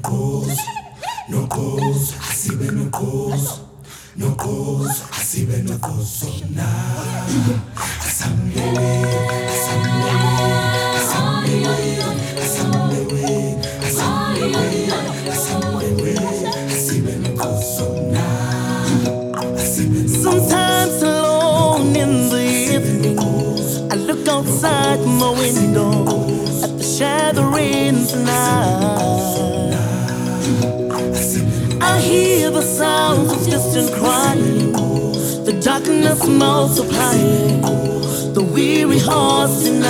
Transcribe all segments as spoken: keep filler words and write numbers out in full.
cause, no cause, asibe no cause, no cause, asibe no cause. So now, asambewe, asambewe, asambewe, asambewe, asambewe, asambewe, asibe no cause. So now, asibe no cause. Sometimes alone in the evening, I look outside my window at the shattering night. I hear the sounds of distant crying, the darkness multiplying, the weary hearts deny.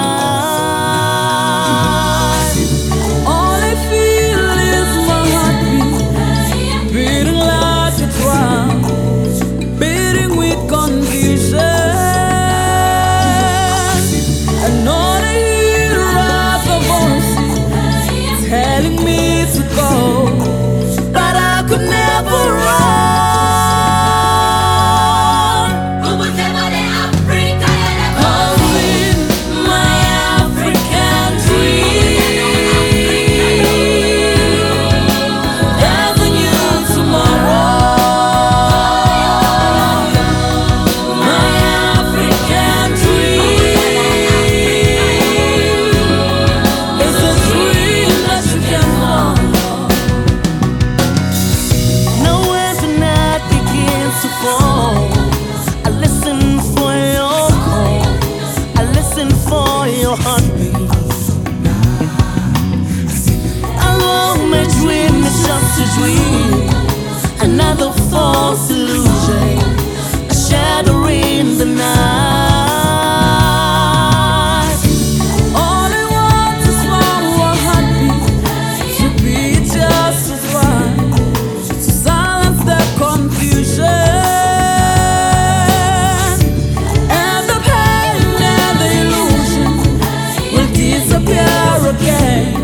All I feel is my heartbeat, beating like a drum, beating with confusion. And all I hear are the voices telling me to go, but I could never run. Calling my African dream. There's a new tomorrow. My African dream is a dream that you can follow. Now as the night begins to fall, I listen for your call, I listen for your heartbeat. Although my dream is just a dream, another false illusion, a shadow in the night. All I want is for a heartbeat to be just as one, to silence the confusion and the pain and the illusion will disappear again.